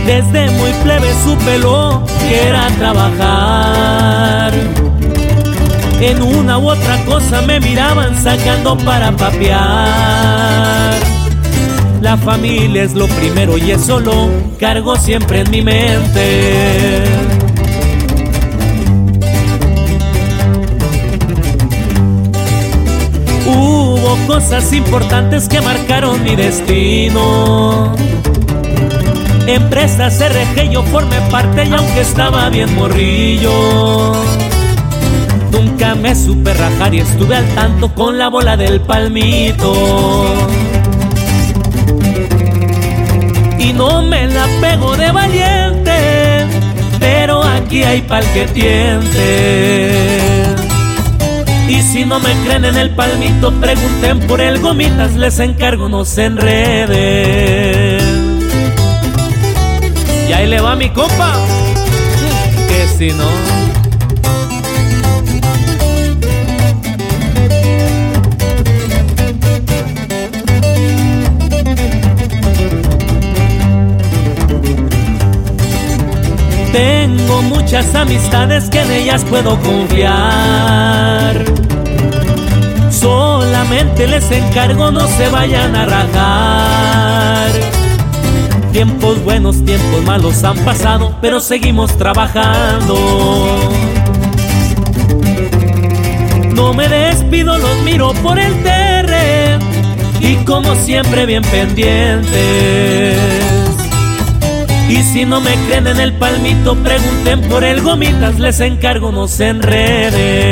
Desde muy plebe supe lo que era trabajar. En una u otra cosa me miraban sacando para papear. La familia es lo primero y eso lo cargo siempre en mi mente. Hubo cosas importantes que marcaron mi destino. Empresas RG yo formé parte y aunque estaba bien morrillo, nunca me supe rajar y estuve al tanto con la bola del palmito. Y no me la pego de valiente, pero aquí hay pa'l que tiente. Y si no me creen en el palmito, pregunten por el Gomitas, les encargo no se enreden. Y ahí le va mi compa, que si no... Tengo muchas amistades que en ellas puedo confiar. Solamente les encargo no se vayan a rajar. Tiempos buenos, tiempos malos han pasado, pero seguimos trabajando. No me despido, los miro por el terre y como siempre bien pendientes. Y si no me creen en el palmito, pregunten por el Gomitas, les encargo no se enreden.